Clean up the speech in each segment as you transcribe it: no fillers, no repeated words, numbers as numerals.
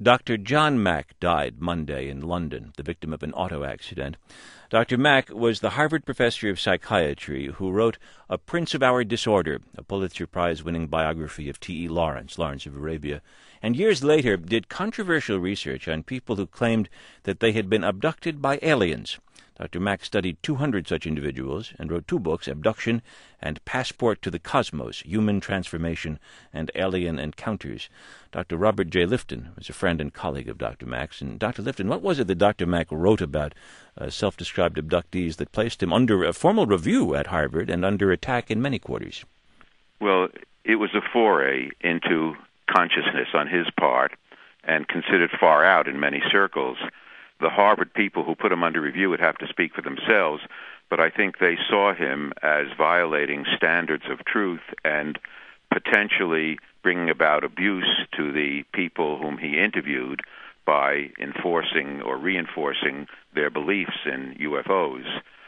Dr. John Mack died Monday in London, the victim of an auto accident. Dr. Mack was the Harvard professor of psychiatry who wrote A Prince of Our Disorder, a Pulitzer Prize-winning biography of T.E. Lawrence of Arabia, and years later did controversial research on people who claimed that they had been abducted by aliens. Dr. Mack studied 200 such individuals and wrote 2 books, Abduction and Passport to the Cosmos, Human Transformation and Alien Encounters. Dr. Robert J. Lifton was a friend and colleague of Dr. Mack's. And Dr. Lifton, what was it that Dr. Mack wrote about self-described abductees that placed him under a formal review at Harvard and under attack in many quarters? Well, it was a foray into consciousness on his part and considered far out in many circles. The Harvard people who put him under review would have to speak for themselves, but I think they saw him as violating standards of truth and potentially bringing about abuse to the people whom he interviewed by enforcing or reinforcing their beliefs in UFOs.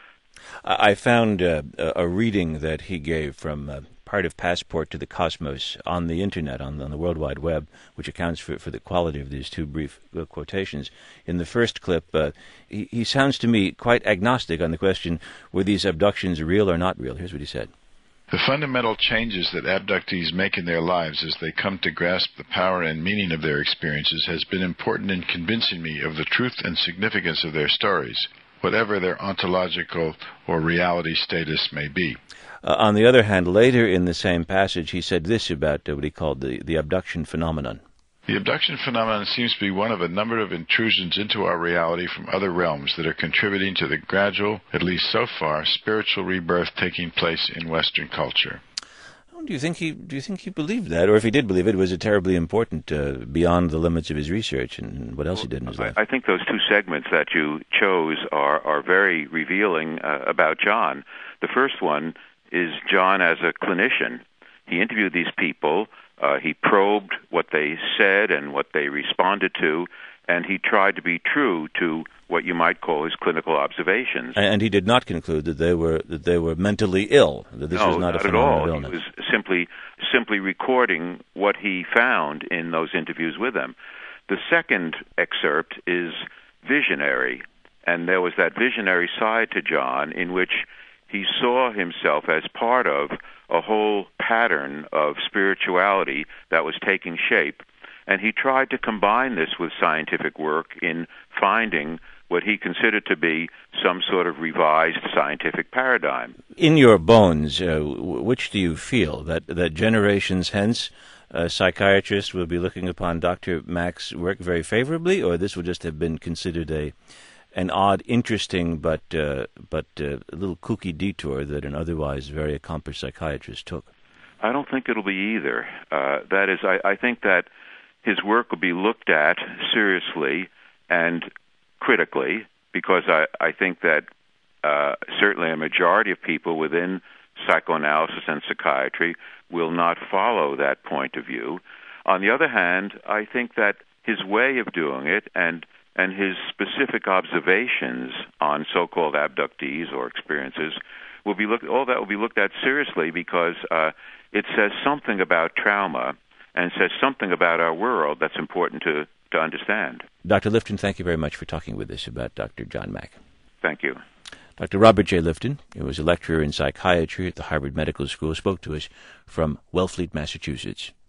I found a reading that he gave from part of Passport to the Cosmos on the Internet, on the World Wide Web, which accounts for the quality of these 2 brief quotations. In the first clip, he sounds to me quite agnostic on the question, were these abductions real or not real? Here's what he said. The fundamental changes that abductees make in their lives as they come to grasp the power and meaning of their experiences has been important in convincing me of the truth and significance of their stories, whatever their ontological or reality status may be. On the other hand, later in the same passage, he said this about what he called the abduction phenomenon. The abduction phenomenon seems to be one of a number of intrusions into our reality from other realms that are contributing to the gradual, at least so far, spiritual rebirth taking place in Western culture. Do you think he believed that, or if he did believe it, was it terribly important beyond the limits of his research and what else he did in his life? I think those 2 segments that you chose are very revealing about John. The first one is John as a clinician. He interviewed these people, he probed what they said and what they responded to, and he tried to be true to what you might call his clinical observations. And he did not conclude that they were mentally ill, that this was not a phenomenon of illness. He was simply recording what he found in those interviews with them. The second excerpt is visionary, and there was that visionary side to John in which he saw himself as part of a whole pattern of spirituality that was taking shape, and he tried to combine this with scientific work in finding what he considered to be some sort of revised scientific paradigm. In your bones, which do you feel? That generations hence, psychiatrists will be looking upon Dr. Mack's work very favorably, or this would just have been considered an odd, interesting, but a little kooky detour that an otherwise very accomplished psychiatrist took? I don't think it'll be either. That is, I think that his work will be looked at seriously and critically, because I think that certainly a majority of people within psychoanalysis and psychiatry will not follow that point of view. On the other hand, I think that his way of doing it and his specific observations on so-called abductees or experiences will be looked at seriously, because it says something about trauma and says something about our world that's important to understand. Dr. Lifton, thank you very much for talking with us about Dr. John Mack. Thank you. Dr. Robert J. Lifton, who was a lecturer in psychiatry at the Harvard Medical School, spoke to us from Wellfleet, Massachusetts.